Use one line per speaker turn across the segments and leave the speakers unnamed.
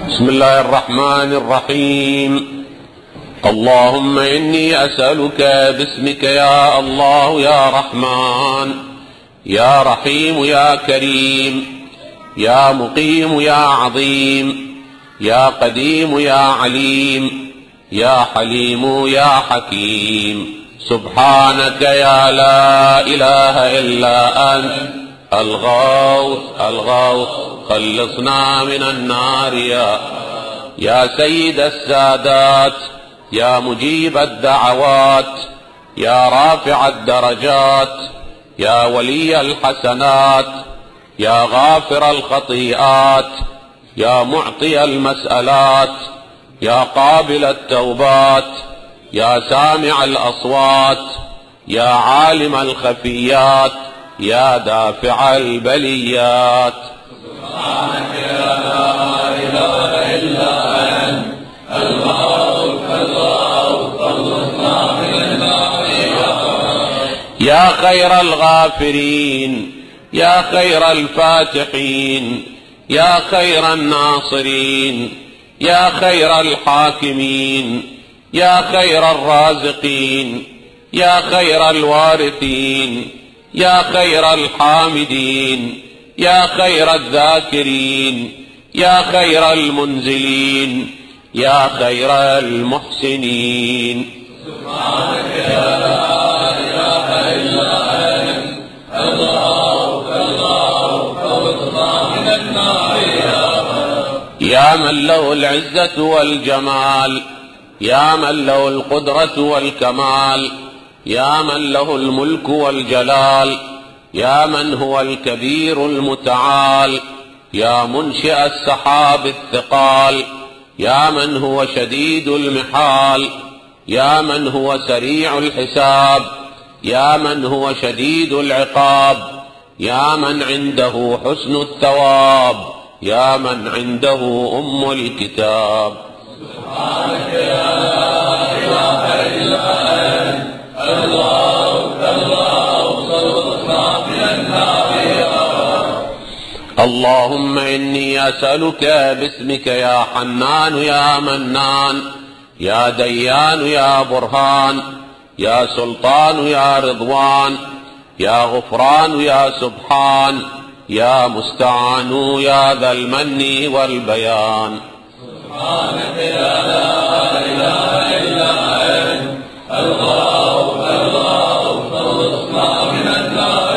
بسم الله الرحمن الرحيم. اللهم إني أسألك باسمك يا الله يا رحمن يا رحيم يا كريم يا مقيم يا عظيم يا قديم يا عليم يا حليم يا حكيم. سبحانك يا لا إله إلا أنت الغوث الغوث خلصنا من النار يا سيد السادات يا مجيب الدعوات يا رافع الدرجات يا ولي الحسنات يا غافر الخطيئات يا معطي المسألات يا قابل التوبات يا سامع الأصوات يا عالم الخفيات يا دافع البليات.
سبحانك يا لا إله إلا أنت الغوث الغوث خلصنا من النار
يا خير الغافرين يا خير الفاتحين يا خير الناصرين يا خير الحاكمين يا خير الرازقين يا خير الوارثين يا خير الحامدين يا خير الذاكرين يا خير المنزلين يا خير المحسنين.
سبحانك يا لا إله إلا أنت الغوث الغوث خلصنا من النار
يا من له العزة والجمال يا من له القدرة والكمال يا من له الملك والجلال يا من هو الكبير المتعال يا منشئ السحاب الثقال يا من هو شديد المحال يا من هو سريع الحساب يا من هو شديد العقاب يا من عنده حسن الثواب يا من عنده أم الكتاب.
سبحانك يا لا إله إلا أنت الغوث الغوث خلصنا من النار.
اللهم إني أسألك باسمك يا حنان يا منان يا ديان يا برهان يا سلطان يا رضوان يا غفران يا سبحان يا مستعان يا ذا المن والبيان.
سبحانك يا لا إله إلا أنت الغوث الغوث خلصنا من النار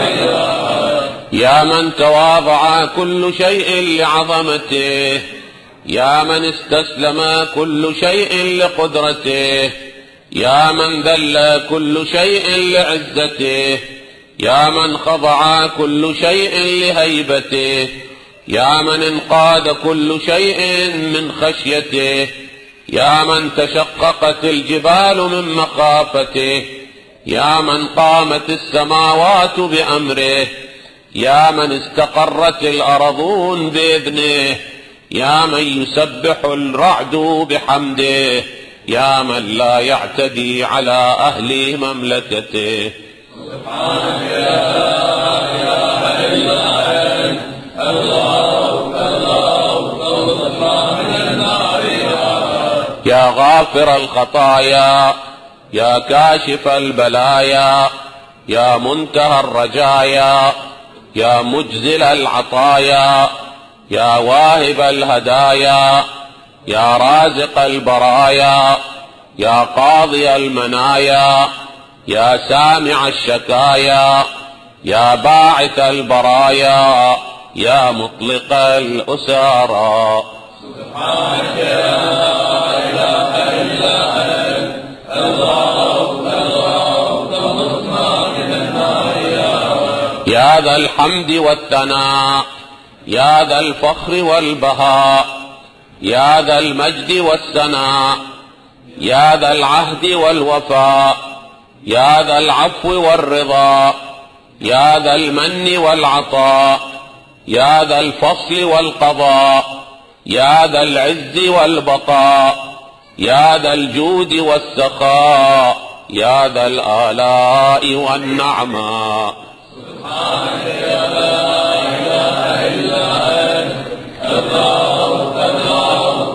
يا من تواضع كل شيء لعظمته يا من استسلم كل شيء لقدرته يا من ذل كل شيء لعزته يا من خضع كل شيء لهيبته يا من انقاد كل شيء من خشيته يا من تشققت الجبال من مخافته يا من قامت السماوات بأمره يا من استقرت الأرضون بإذنه يا من يسبح الرعد بحمده يا من لا يعتدي على أهل مملكته.
سبحانك يا لا إله إلا أنت الغوث الغوث خلصنا من النار
يا غافر الخطايا يا كاشف البلايا يا منتهى الرجايا يا مجزل العطايا يا واهب الهدايا يا رازق البرايا يا قاضي المنايا يا سامع الشكايا يا باعث البرايا يا مطلق الأسارى.
سبحانك يا لا إله إلا أنت الغوث الغوث خلصنا من النار
يا ذا الحمد والثناء يا ذا الفخر والبهاء يا ذا المجد والثناء يا ذا العهد والوفاء يا ذا العفو والرضا يا ذا المن والعطاء يا ذا الفصل والقضاء يا ذا العز والبقاء يا ذا الجود والسخاء يا ذا الآلاء والنعماء.
سبحانك يا لا إله إلا أنت الغوث الغوث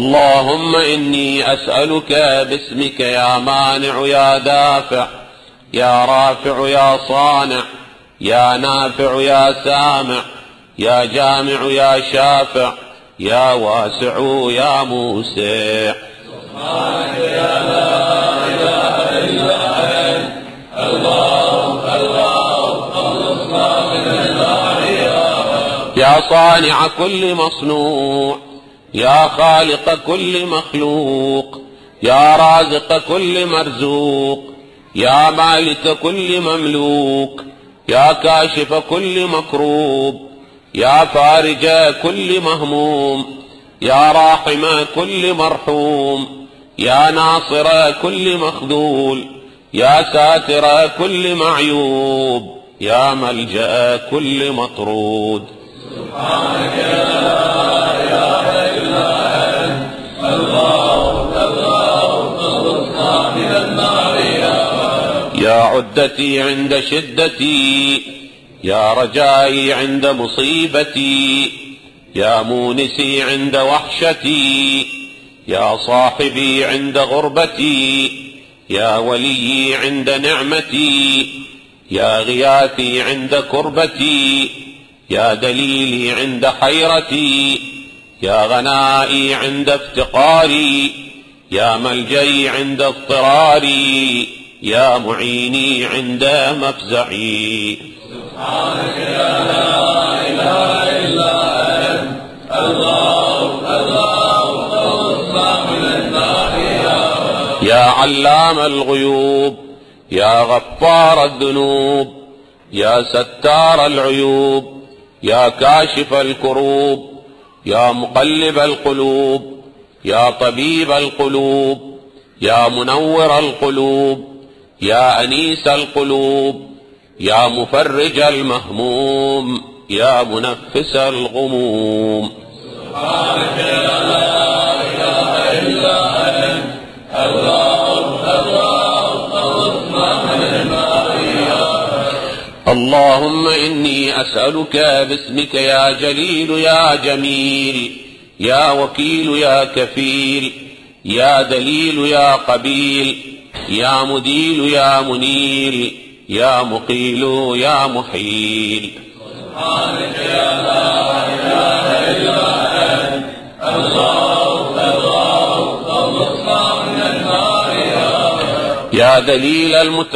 اللهم إني أسألك باسمك يا مانع يا دافع، يا رافع يا صانع، يا نافع يا سامع، يا جامع يا شافع، يا واسع يا موسع.
سبحانك يا لا إله إلا أنت، الله الله خلصنا من النار يا رب.
يا صانع كل مصنوع، يا خالق كل مخلوق، يا رازق كل مرزوق، يا مالك كل مملوك، يا كاشف كل مكروب، يا فارج كل مهموم، يا راحم كل مرحوم، يا ناصر كل مخذول، يا ساتر كل معيوب، يا ملجأ كل مطرود.
سبحانك لا إله إلا أنت، الله الله خلصنا من النار يا رب.
يا عدتي عند شدتي، يا رجائي عند مصيبتي، يا مونسي عند وحشتي، يا صاحبي عند غربتي، يا وليي عند نعمتي، يا غياثي عند كربتي، يا دليلي عند حيرتي، يا غنائي عند افتقاري، يا ملجئي عند اضطراري، يا معيني عند مفزعي.
سبحانك يا لا إله إلا أنت، الله الله خلصنا من النار يا رب.
يا علام الغيوب، يا غفار الذنوب، يا ستار العيوب، يا كاشف الكروب، يا مقلب القلوب، يا طبيب القلوب، يا منور القلوب، يا أنيس القلوب، يا مفرج المهموم، يا منفس الغموم.
سبحانك يا لا إله إلا أنت، الله الله خلصنا من النار يا رب.
اللهم إني أسألك باسمك يا جليل يا جميل، يا وكيل يا كفيل، يا دليل يا قبيل، يا مديل يا منيل، يا مقيل يا محيل.
سبحانك يا لا إله إلا أنت، الله الله خلصنا من النار يا رب.
يا دليل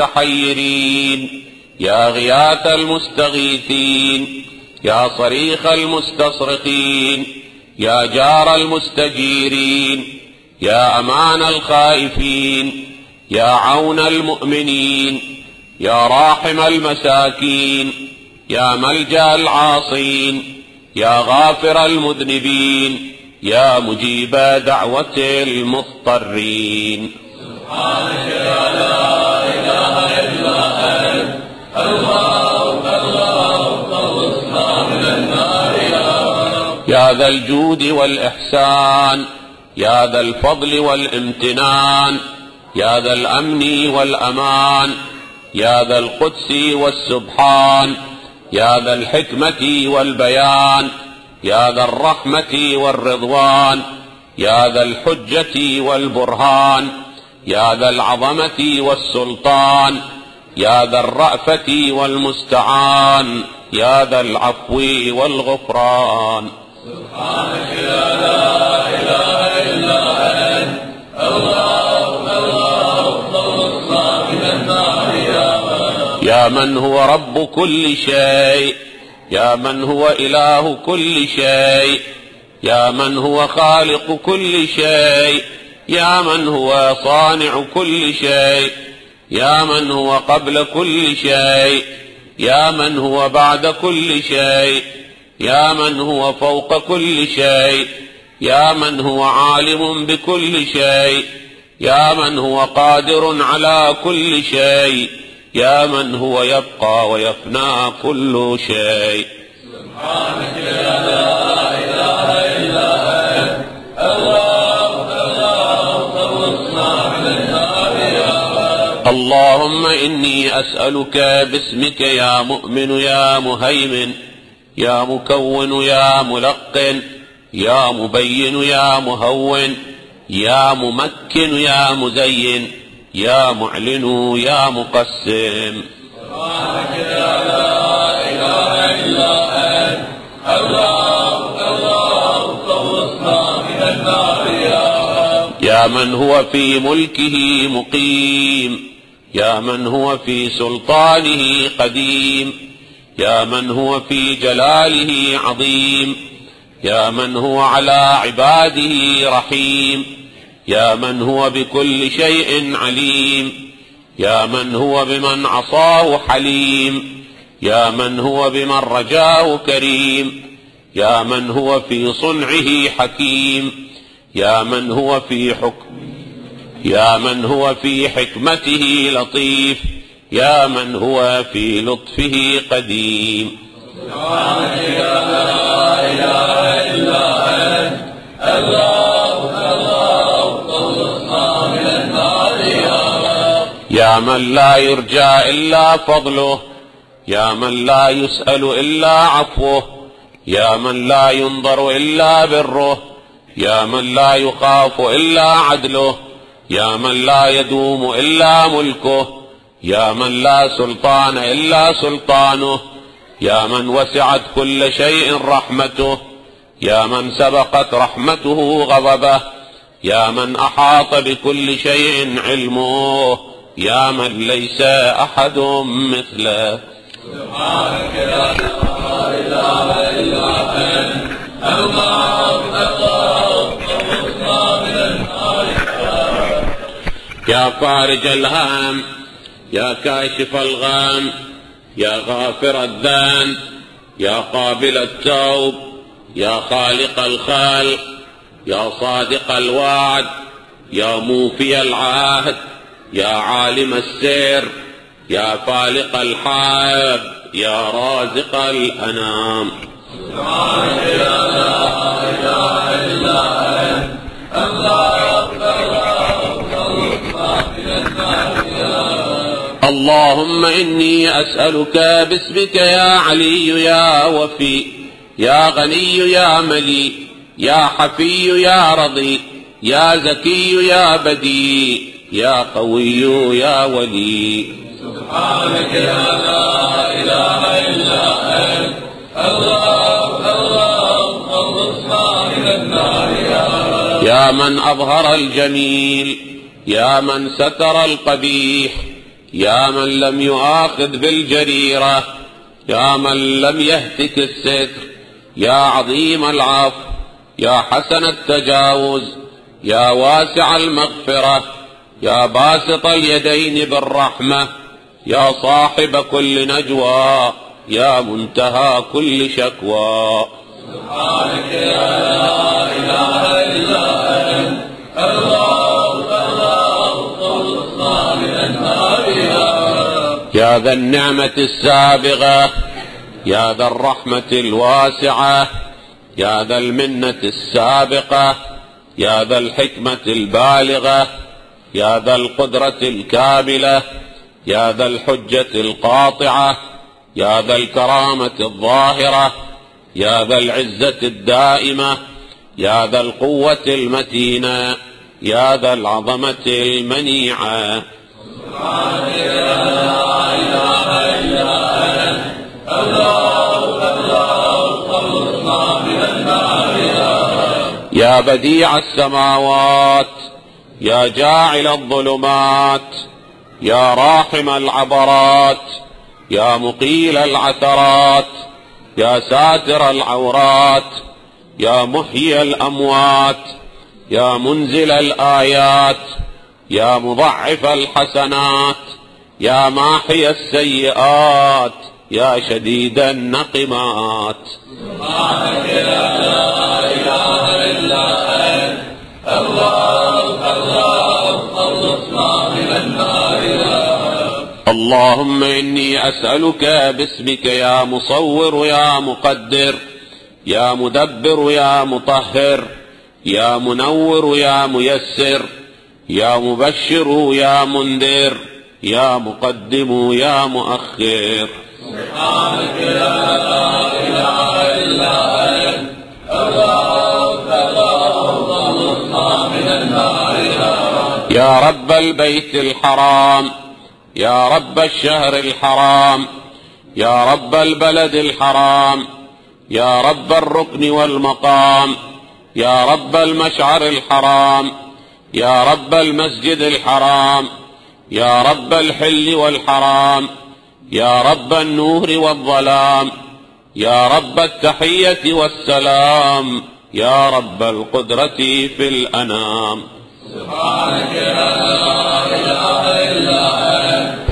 المتحيرين، يا غياث المستغيثين، يا صريخ المستصرخين، يا جار المستجيرين، يا أمان الخائفين، يا عون المؤمنين، يا راحم المساكين، يا ملجأ العاصين، يا غافر المذنبين، يا مجيب دعوة المضطرين.
سبحانك يا لا إله إلا أنت، الله الله خلصنا من النار يا رب.
يا ذا الجود والإحسان، يا ذا الفضل والامتنان، يا ذا الأمن والأمان، يا ذا القدس والسبحان، يا ذا الحكمة والبيان، يا ذا الرحمة والرضوان، يا ذا الحجة والبرهان، يا ذا العظمة والسلطان، يا ذا الرأفة والمستعان، يا ذا العفو والغفران.
سبحانك يا لا إله إلا أنت، الله الله خلصنا من النار يا رب.
يا من هو رب كل شيء، يا من هو إله كل شيء، يا من هو خالق كل شيء، يا من هو صانع كل شيء، يا من هو قبل كل شيء، يا من هو بعد كل شيء، يا من هو فوق كل شيء، يا من هو عالم بكل شيء، يا من هو قادر على كل شيء، يا من هو يبقى ويفنى كل شيء.
سبحانك يا لا إله إلا أنت، الله الله خلصنا من النار يا رب.
اللهم إني أسألك باسمك يا مؤمن يا مهيمن، يا مكون يا ملقن، يا مبين يا مهون، يا ممكن يا مزين، يا معلن يا مقسم.
سبحانك يا لا إله إلا أنت، الله الله خلصنا من النار يا رب.
يا من هو في ملكه مقيم، يا من هو في سلطانه قديم، يا من هو في جلاله عظيم، يا من هو على عباده رحيم، يا من هو بكل شيء عليم، يا من هو بمن عصاه حليم، يا من هو بمن رجاه كريم، يا من هو في صنعه حكيم، يا من هو في يا من هو في حكمته لطيف، يا من هو في لطفه قديم.
سبحانك يا لا إله إلا أنت، الله الله خلصنا من النار يا رب.
يا من لا يرجى إلا فضله، يا من لا يسأل إلا عفوه، يا من لا ينظر إلا بره، يا من لا يخاف إلا عدله، يا من لا يدوم إلا ملكه، يا من لا سلطان إلا سلطانه، يا من وسعت كل شيء رحمته، يا من سبقت رحمته غضبه، يا من أحاط بكل شيء علمه، يا من ليس أحد مثله.
سبحانك لا إله إلا أنت، الله الله خلصنا من النار يا رب.
يا فارج الهام، يا كاشف الغام، يا غافر الذنب، يا قابل التوب، يا خالق الخلق، يا صادق الوعد، يا موفي العهد، يا عالم السر، يا فالق الحاب، يا رازق الأنام.
سبحانك يا لا إله إلا أنت، الله خلصنا من النار يا رب.
اللهم إني أسألك باسمك يا علي يا وفي، يا غني يا ملي، يا حفي يا رضي، يا زكي يا بديع، يا قوي يا ولي.
سبحانك يا لا إله إلا أنت، الله الله خلصنا من النار يا رب.
يا من أظهر الجميل، يا من ستر القبيح، يا من لم يؤاخذ بالجريرة، يا من لم يهتك الستر، يا عظيم العفو، يا حسن التجاوز، يا واسع المغفرة، يا باسط اليدين بالرحمة، يا صاحب كل نجوى، يا منتهى كل شكوى.
سبحانك يا لا إله إلا أنت، الله الله خلصنا من النار يا رب.
يا ذا النعمة السابغة، يا ذا الرحمة الواسعة، يا ذا المنة السابقة، يا ذا الحكمة البالغة، يا ذا القدرة الكاملة، يا ذا الحجة القاطعة، يا ذا الكرامة الظاهرة، يا ذا العزة الدائمة، يا ذا القوة المتينة، يا ذا العظمة المنيعة.
سبحانك يا لا إله إلا أنت، الله الله خلصنا من النار يا رب.
يا بديع السماوات، يا جاعل الظلمات، يا راحم العبرات، يا مقيل العثرات، يا ساتر العورات، يا محيي الأموات، يا منزل الآيات، يا مضعف الحسنات، يا ماحي السيئات، يا شديد النقمات.
سبحانك يا لا إله إلا أنت، الله الله خلصنا من النار يا رب.
اللهم إني أسألك باسمك يا مصور يا مقدر، يا مدبر يا مطهر، يا منور يا ميسر، يا مبشر يا منذر، يا مقدم يا مؤخر.
سبحانك يا لا إله إلا أنت، الله
رب البيت الحرام، يا رب الشهر الحرام، يا رب البلد الحرام، يا رب الركن والمقام، يا رب المشعر الحرام، يا رب المسجد الحرام، يا رب الحل والحرام، يا رب النور والظلام، يا رب التحية والسلام، يا رب القدرة في الأنام.
سبحانك لا إله إلا أنت،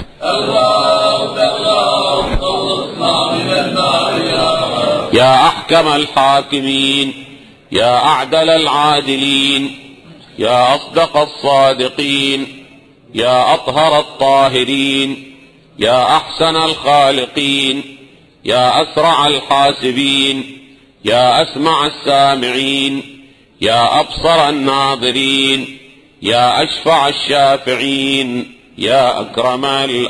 الله الله خلصنا من النار يا رب.
يا أحكم الحاكمين، يا أعدل العادلين، يا أصدق الصادقين، يا أطهر الطاهرين، يا أحسن الخالقين، يا أسرع الحاسبين، يا أسمع السامعين، يا أبصر الناظرين، يا أشفع الشافعين، يا أكرم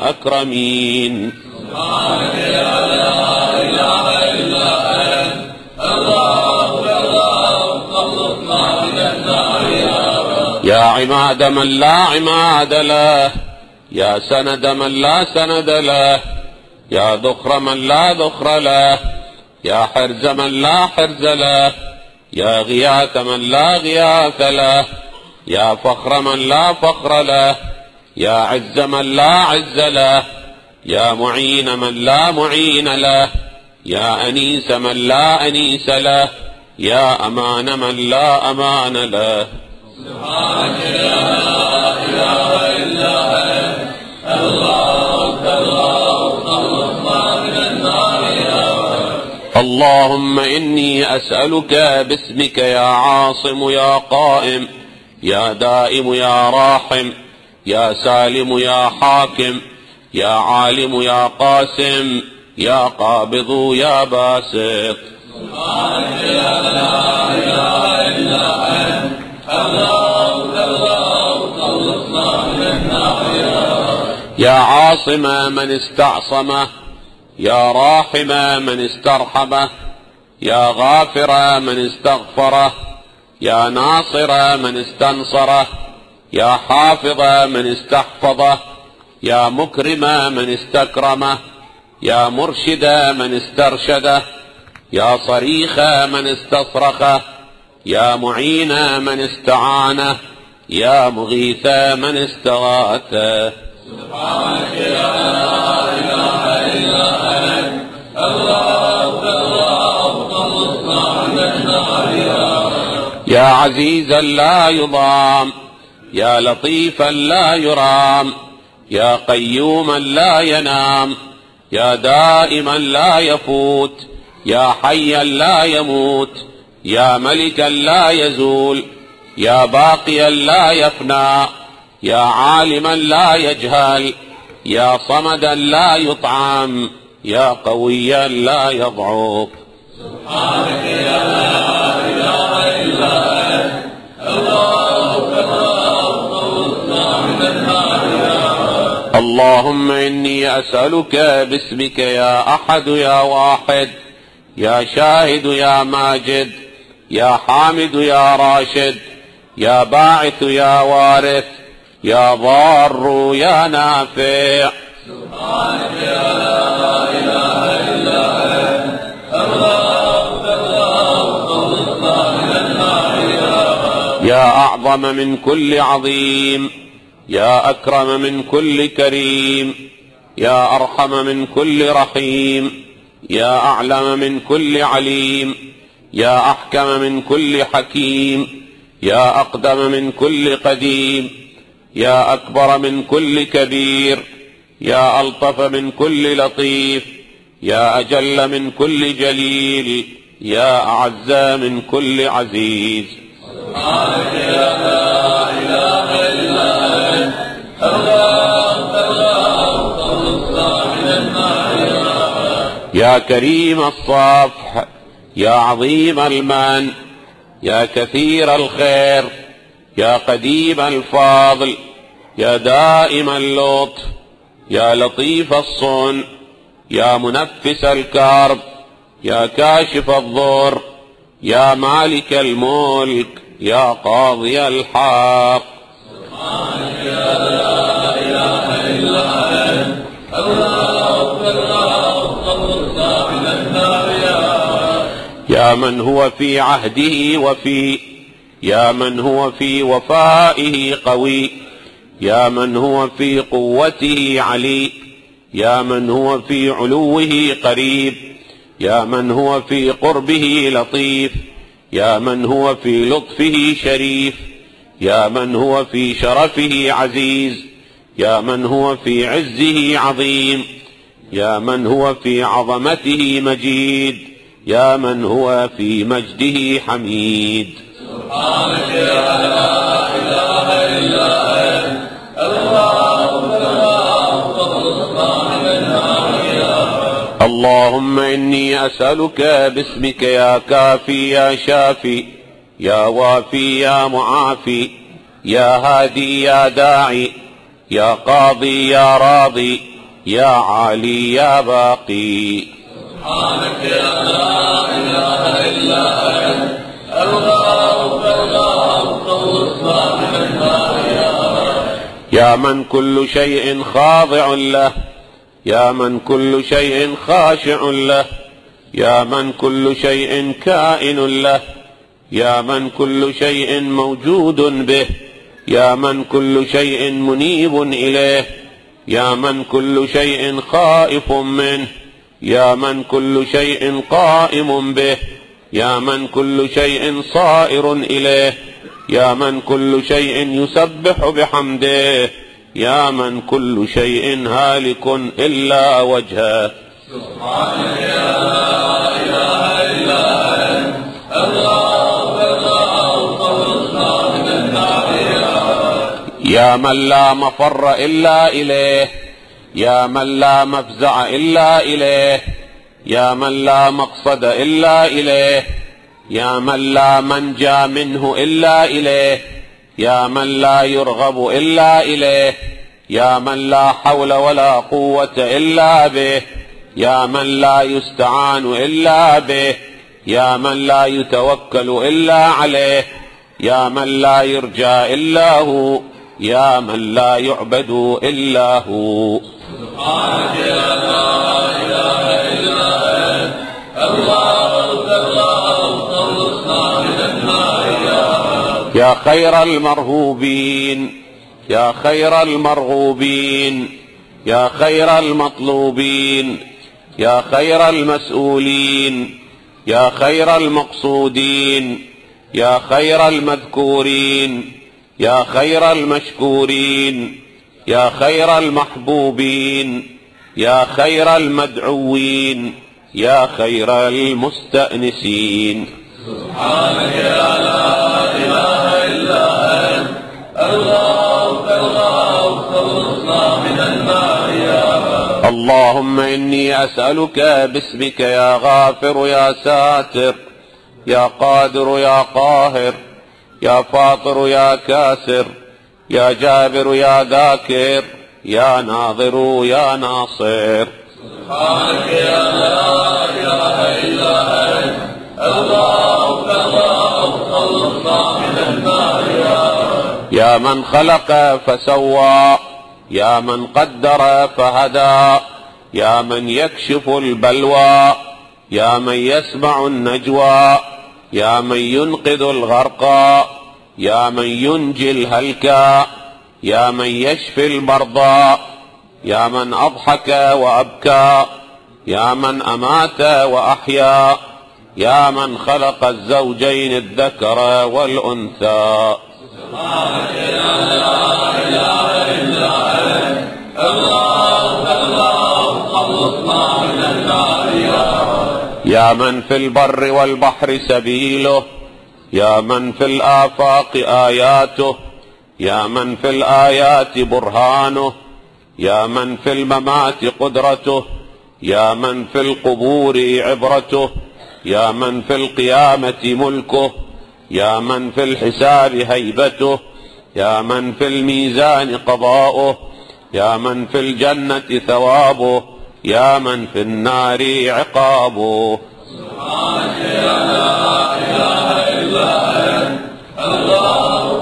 الأكرمين.
سبحانك لا إله إلا أنت، الله الله خلصنا من النار يا رب.
يا عماد من لا عماد له، يا سند من لا سند له، يا ذخر من لا ذخر له، يا حرز من لا حرز له، يا غياث من لا غياث له، يا فخر من لا فخر له، يا عز من لا عز له، يا معين من لا معين له، يا أنيس من لا أنيس له، يا أمان من لا أمان له.
سبحانك لا إله إلا أنت، الله الله خلصنا من النار يا رب.
اللهم إني أسألك باسمك يا عاصم يا قائم، يا دائم يا راحم، يا سالم يا حاكم، يا عالم يا قاسم، يا قابض يا باسط.
سبحانك لا إله إلا أنت، الله الله خلصنا من النار يا رب.
يا عاصم من استعصمه، يا راحم من استرحمه، يا غافر من استغفره، يا ناصر من استنصره، يا حافظ من استحفظه، يا مكرم من استكرمه، يا مرشد من استرشده، يا صريخ من استصرخه، يا معين من استعانه، يا مغيث من استغاثه.
سبحانك لا إله إلا أنت، الله الله خلصنا من النار يا رب.
يا عزيزا لا يضام، يا لطيفا لا يرام، يا قيوما لا ينام، يا دائما لا يفوت، يا حيا لا يموت، يا ملكا لا يزول، يا باقيا لا يفنى، يا عالما لا يجهل، يا صمدا لا يطعم، يا قويا لا يضعف.
سبحانك لا إله إلا أنت، الله الله خلصنا من النار يا رب.
اللهم إني أسألك باسمك يا أحد يا واحد، يا شاهد يا ماجد، يا حامد يا راشد، يا باعث يا وارث، يا ضار يا نافع.
سبحانك لا إله إلا أنت، الله الله خلصنا من النار يا رب.
يا أعظم من كل عظيم، يا أكرم من كل كريم، يا أرحم من كل رحيم، يا أعلم من كل عليم، يا أحكم من كل حكيم، يا أقدم من كل قديم، يا أكبر من كل كبير، يا ألطف من كل لطيف، يا أجل من كل جليل، يا أعز من كل عزيز.
سبحانك لا إله إلا أنت، الله الله خلصنا من النار يا رب.
يا كريم الصفح، يا عظيم المن، يا كثير الخير، يا قديم الفاضل، يا دائم اللطف، يا لطيف الصنع، يا منفس الكرب، يا كاشف الضر، يا مالك الملك، يا قاضي الحق.
سبحانك لا
يا من هو في عهده وفي، يا من هو في وفائه قوي، يا من هو في قوته علي، يا من هو في علوه قريب، يا من هو في قربه لطيف، يا من هو في لطفه شريف، يا من هو في شرفه عزيز، يا من هو في عزه عظيم، يا من هو في عظمته مجيد، يا من هو في مجده حميد.
سبحانك يا لا إله إلا أنت
اللهم إني أسألك باسمك يا كافي يا شافي يا وافي يا معافي يا هادي يا داعي يا قاضي يا راضي يا عالي يا باقي.
سبحانك يا لا إله إلا أنت الغوث الصالح
يا من كل شيء خاضع له، يا من كل شيء خاشع له، يا من كل شيء كائن له، يا من كل شيء موجود به، يا من كل شيء منيب إليه، يا من كل شيء خائف منه، يا من كل شيء قائم به، يا من كل شيء صائر إليه، يا من كل شيء يسبح بحمده، يا من كل شيء هالك إلا وجهه.
سبحانك يا لا إله إلا أنت
يا من لا مفر إلا إليه، يا من لا مفزع إلا إليه، يا من لا مقصد إلا إليه، يا من لا منجى منه إلا إليه، يا من لا يرغب إلا إليه، يا من لا حول ولا قوة إلا به، يا من لا يستعان إلا به، يا من لا يتوكل إلا عليه، يا من لا يرجى إلا هو، يا من لا يعبد إلا هو.
سبحانك يا لا إله إلا أنت
يا خير المرهوبين، يا خير المرغوبين، يا خير المطلوبين، يا خير المسؤولين، يا خير المقصودين، يا خير المذكورين، يا خير المشكورين، يا خير المحبوبين، يا خير المدعوين، يا خير المستأنسين.
سبحانك يا لا إله إلا أنت الغوث من النار يا رب.
اللهم إني أسألك باسمك يا غافر يا ساتر يا قادر يا قاهر يا فاطر يا كاسر يا جابر يا ذاكر يا ناظر يا ناصر.
سبحانك يا لا إله إلا أنت الغوث من النار يا رب.
يا من خلق فسوى، يا من قدر فهدى، يا من يكشف البلوى، يا من يسمع النجوى، يا من ينقذ الغرقى، يا من ينجي الهلكى، يا من يشفي المرضى، يا من أضحك وأبكى، يا من أمات وأحيا، يا من خلق الزوجين الذكر والأنثى.
سبحانك يا لا إله إلا أنت الغوث من النار يا رب.
يا من في البر والبحر سبيله، يا من في الآفاق آياته، يا من في الآيات برهانه، يا من في الممات قدرته، يا من في القبور عبرته، يا من في القيامة ملكه، يا من في الحساب هيبته، يا من في الميزان قضاؤه، يا من في الجنة ثوابه، يا من في النار عقابه.
سبحانك يا لا إله إلا أنت الغوث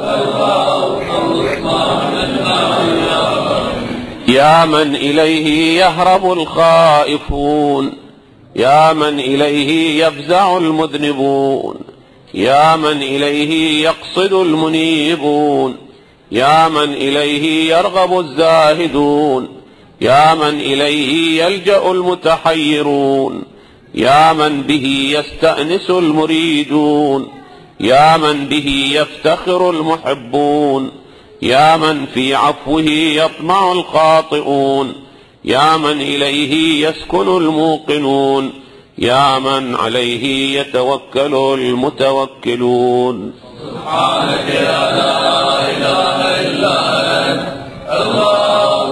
من النار يا رب.
يا من إليه يهرب الخائفون، يا من إليه يفزع المذنبون، يا من إليه يقصد المنيبون، يا من إليه يرغب الزاهدون، يا من إليه يلجأ المتحيرون، يا من به يستأنس المريدون، يا من به يفتخر المحبون، يا من في عفوه يطمع الخاطئون، يا من إليه يسكن الموقنون، يا من عليه يتوكل المتوكلون.
سبحانك يا لا إله إلا أنت، الله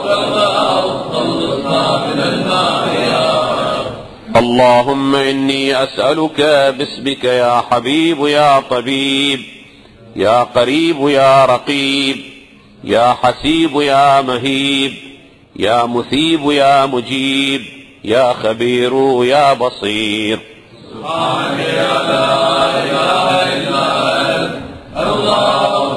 خلصنا من النار يا رب.
اللهم إني أسألك باسمك يا حبيب يا طبيب، يا قريب يا رقيب، يا حسيب يا مهيب، يا مثيب يا مجيب، يا خبير يا بصير.
سبحانك يا لا إله إلا أنت، الله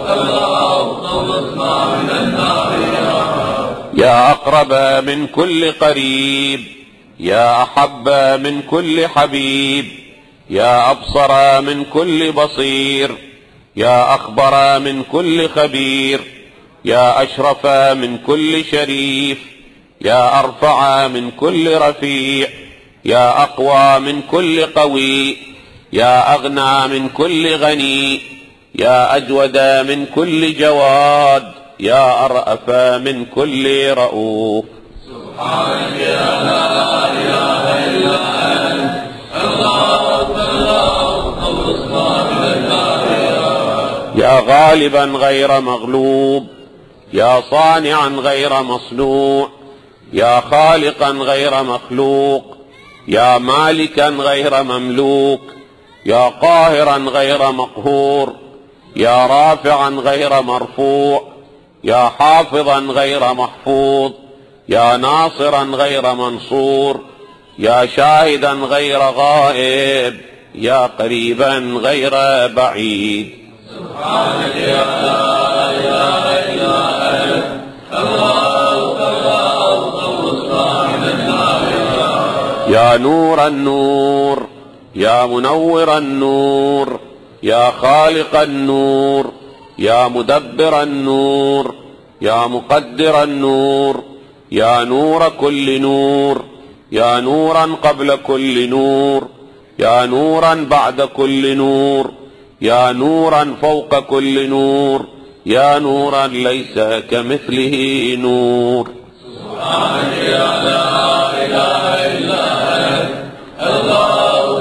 خلصنا من النار يا رب.
يا أقرب من كل قريب، يا أحب من كل حبيب، يا أبصر من كل بصير، يا أخبر من كل خبير، يا أشرف من كل شريف، يا أرفع من كل رفيع، يا أقوى من كل قوي، يا أغنى من كل غني، يا أجود من كل جواد، يا أرأف من كل رؤوف.
سبحانك يا لا إله إلا أنت، الله خلصنا من النار يا رب.
يا غالبا غير مغلوب، يا صانعا غير مصنوع، يا خالقا غير مخلوق، يا مالكا غير مملوك، يا قاهرا غير مقهور، يا رافعا غير مرفوع، يا حافظا غير محفوظ، يا ناصرا غير منصور، يا شاهدا غير غائب، يا قريبا غير بعيد.
سبحانك يا لا إله إلا أنت، الله خلصنا من النار يا رب.
يا نور النور، يا منور النور، يا خالق النور، يا مدبر النور، يا مقدر النور، يا نور كل نور، يا نورا قبل كل نور، يا نورا بعد كل نور، يا نورا فوق كل نور، يا نورا ليس كمثله نور.
سبحانك يا لا إله إلا أنت، الله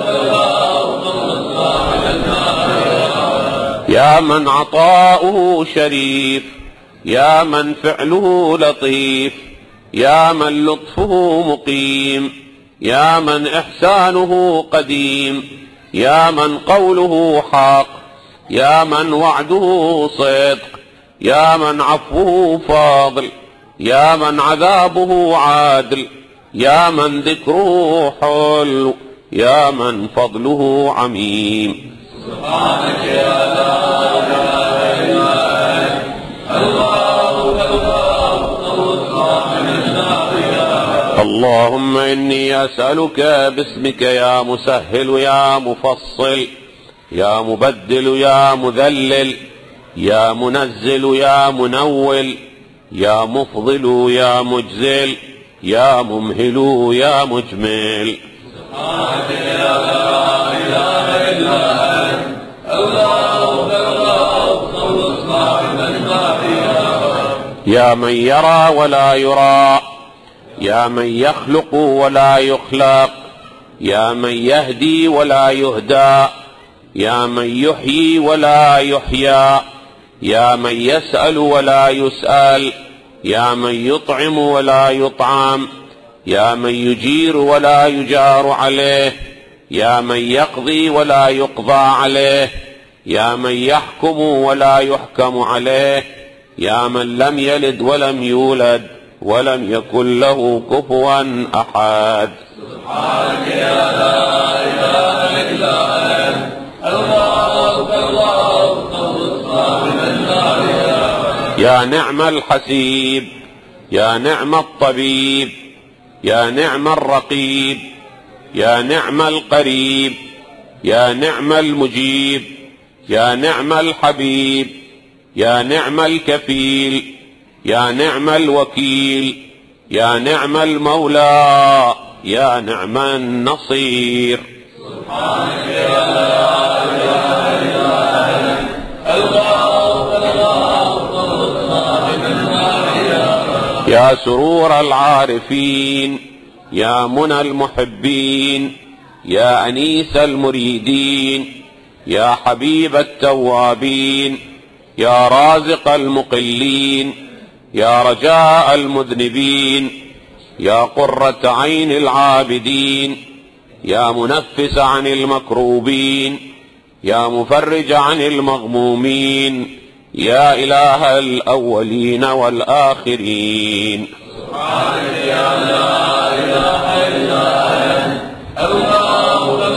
خلصنا من النار يا رب.
يا من عطاؤه شريف، يا من فعله لطيف، يا من لطفه مقيم، يا من إحسانه قديم، يا من قوله حق، يا من وعده صدق، يا من عفوه فاضل، يا من عذابه عادل، يا من ذكره حلو، يا من فضله عميم.
سبحانك يا لا إله إلا أنت، الله خلصنا من النار يا رب.
اللهم إني أسألك باسمك يا مسهل يا مفصل، يا مبدل يا مذلل، يا منزل يا منول، يا مفضل يا مجزل، يا ممهل يا مجمل.
سبحانك يا لا إله إلا أنت، الله خلصنا من النار يا رب.
يا من يرى ولا يرى، يا من يخلق ولا يخلق، يا من يهدي ولا يهدى، يا من يحيي ولا يحيى، يا من يسأل ولا يسأل، يا من يطعم ولا يطعم، يا من يجير ولا يجار عليه، يا من يقضي ولا يقضى عليه، يا من يحكم ولا يحكم عليه، يا من لم يلد ولم يولد ولم يكن له كفوا أحد.
سبحانك يا لا إله إلا أنت، الله خلصنا من النار يا رب.
يا نعم الحسيب، يا نعم الطبيب، يا نعم الرقيب، يا نعم القريب، يا نعم المجيب، يا نعم الحبيب، يا نعم الكفيل، يا نعم الوكيل، يا نعم المولى، يا نعم النصير.
سبحانك يا لا إله إلا أنت الغافر الغافر صاحب المعيا.
يا سرور العارفين، يا منى المحبين، يا أنيس المريدين، يا حبيب التوابين، يا رازق المقلين، يا رجاء المذنبين، يا قرة عين العابدين، يا منفس عن المكروبين، يا مفرج عن المغمومين، يا إله الأولين والآخرين.
سبحانك يا لا إله إلا أنت الله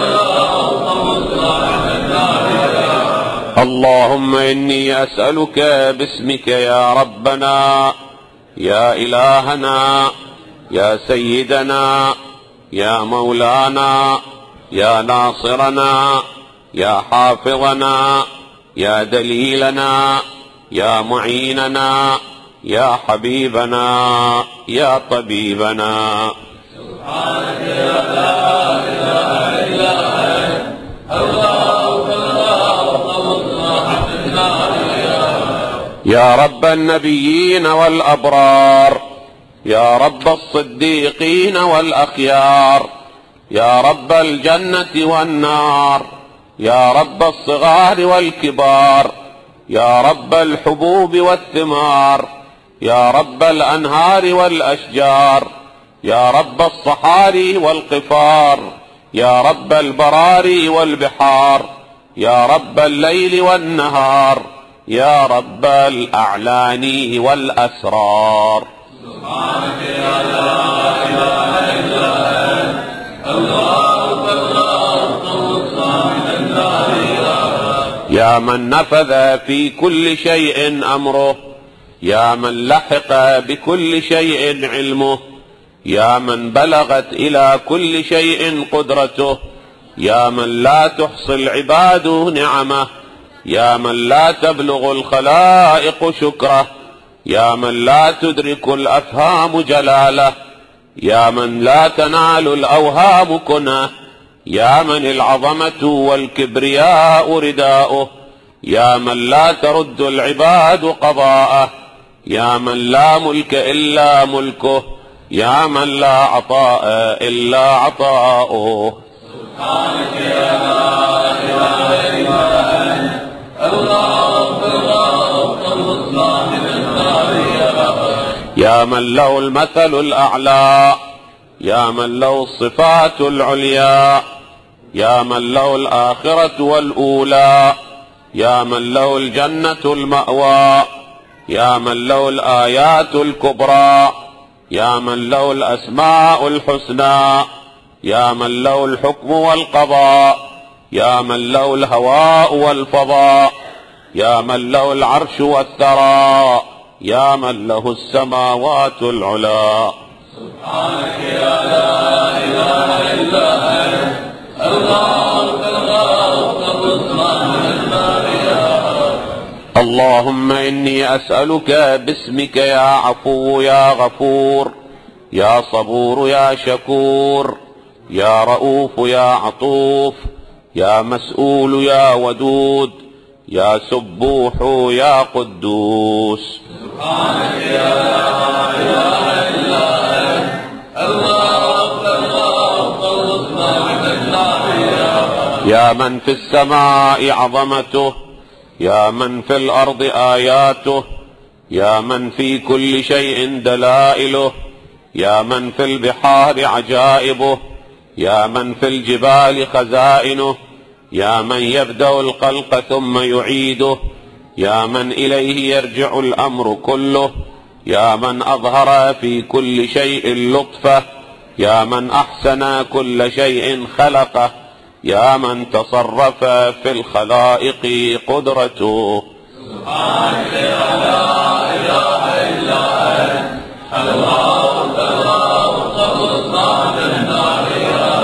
اللهم إني أسألك باسمك يا ربنا، يا إلهنا، يا سيدنا، يا مولانا، يا ناصرنا، يا حافظنا، يا دليلنا، يا معيننا، يا حبيبنا، يا طبيبنا.
سبحانك يا لا إله إلا أنت الله
يا رب النبيين والأبرار، يا رب الصديقين والأخيار، يا رب الجنة والنار، يا رب الصغار والكبار، يا رب الحبوب والثمار، يا رب الأنهار والأشجار، يا رب الصحاري والقفار، يا رب البراري والبحار، يا رب الليل والنهار، يا رب الأعلان والأسرار.
سبحانك يا لا إله إلا أنت الله صاحب النار.
يا من نفذ في كل شيء أمره، يا من لحق بكل شيء علمه، يا من بلغت إلى كل شيء قدرته، يا من لا تحصي العباد نعمه، يا من لا تبلغ الخلائق شكره، يا من لا تدرك الأفهام جلاله، يا من لا تنال الأوهام كنه، يا من العظمة والكبرياء رداؤه، يا من لا ترد العباد قضاءه، يا من لا ملك إلا ملكه، يا من لا عطاء إلا عطاؤه.
سبحانك يا لا إله إلا أنت الله صاحب النار.
يا من له المثل الأعلى، يا من له الصفات العليا، يا من له الآخرة والأولى، يا من له الجنة المأوى، يا من له الآيات الكبرى، يا من له الأسماء الحسنى، يا من له الحكم والقضاء، يا من له الهواء والفضاء، يا من له العرش والثرى، يا من له السماوات العلى.
سبحانك يا لا إله إلا أنت الله صاحب النار.
اللهم إني أسألك باسمك يا عفو يا غفور، يا صبور يا شكور، يا رؤوف يا عطوف، يا مسؤول يا ودود، يا سبوح يا قدوس.
سبحانك يا لا إله إلا أنت الله صاحب النار.
يا من في السماء عظمته، يا من في الأرض آياته، يا من في كل شيء دلائله، يا من في البحار عجائبه، يا من في الجبال خزائنه، يا من يبدأ الخلق ثم يعيده، يا من إليه يرجع الأمر كله، يا من أظهر في كل شيء لطفه، يا من أحسن كل شيء خلقه، يا من تصرف في الخلائق قدرته.
سبحانك يا لا إله إلا أنت الله صاحب النار.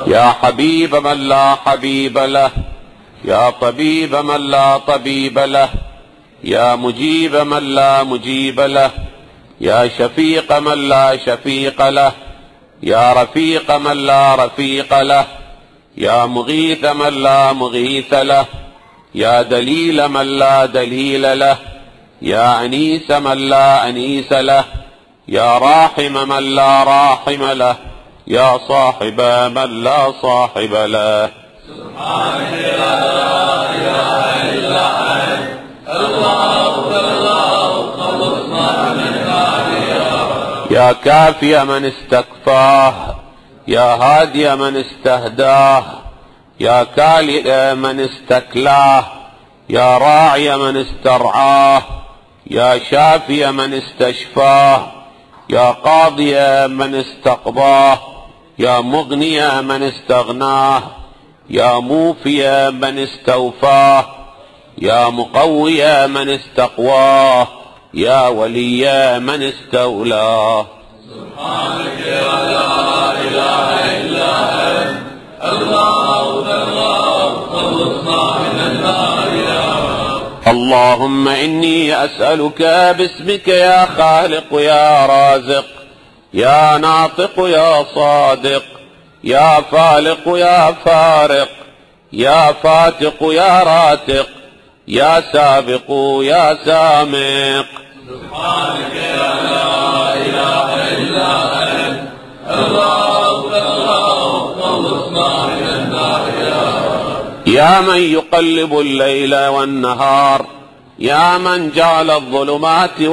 يا حبيب من لا حبيب له، يا طبيب من لا طبيب له، يا مجيب من لا مجيب له، يا شفيق من لا شفيق له، يا رفيق من لا رفيق له، يا مغيث من لا مغيث له، يا دليل من لا دليل له، يا أنيس من لا أنيس له، يا راحم من لا راحم له، يا صاحب من لا صاحب له.
سبحانك لا إله إلا أنت، الله الله خلصنا من النار يا رب.
يا كافي من استكفاه، يا هادي من استهداه، يا كالئ من استكلاه، يا راعي من استرعاه، يا شافي من استشفاه، يا قاضي من استقضاه، يا مغني من استغناه، يا موفي من استوفاه، يا مقوي من استقواه، يا ولي من استولاه.
سبحانك لا إله إلا أنت، الله الله خلصنا من النار يا رب.
اللهم إني أسألك باسمك يا خالق يا رازق، يا ناطق يا صادق، يا فالق يا فارق، يا فاتق يا راتق، يا سابق يا سامق.
سبحانك لا إله إلا أنت، الله الله خلصنا من النار يا رب.
يا من يقلب الليل والنهار، يا من جعل الظلمات